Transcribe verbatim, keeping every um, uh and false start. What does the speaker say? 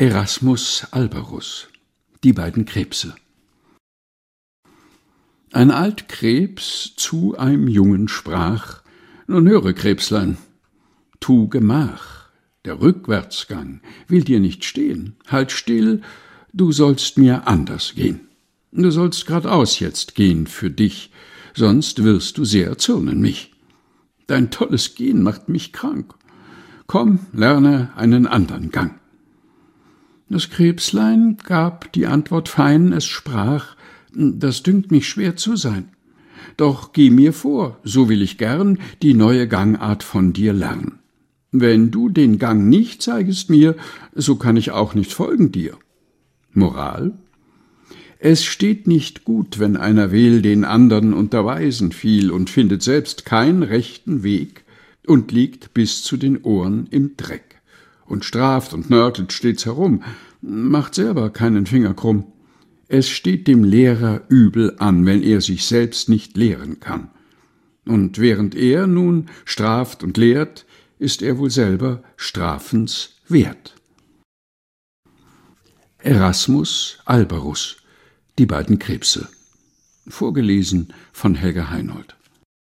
Erasmus Alberus, die beiden Krebse. Ein alt Krebs zu einem Jungen sprach: Nun höre, Krebslein, tu Gemach, der Rückwärtsgang will dir nicht stehen. Halt still, du sollst mir anders gehen. Du sollst gradaus jetzt gehen für dich, sonst wirst du sehr zürnen mich. Dein tolles Gehen macht mich krank. Komm, lerne einen andern Gang. Das Krebslein gab die Antwort fein, es sprach: Das dünkt mich schwer zu sein. Doch geh mir vor, so will ich gern die neue Gangart von dir lernen. Wenn du den Gang nicht zeigest mir, so kann ich auch nicht folgen dir. Moral: Es steht nicht gut, wenn einer will den andern unterweisen viel und findet selbst keinen rechten Weg und liegt bis zu den Ohren im Dreck und straft und nörgelt stets herum, macht selber keinen Finger krumm. Es steht dem Lehrer übel an, wenn er sich selbst nicht lehren kann. Und während er nun straft und lehrt, ist er wohl selber strafens wert. Erasmus Alberus, die beiden Krebse. Vorgelesen von Helga Heinold.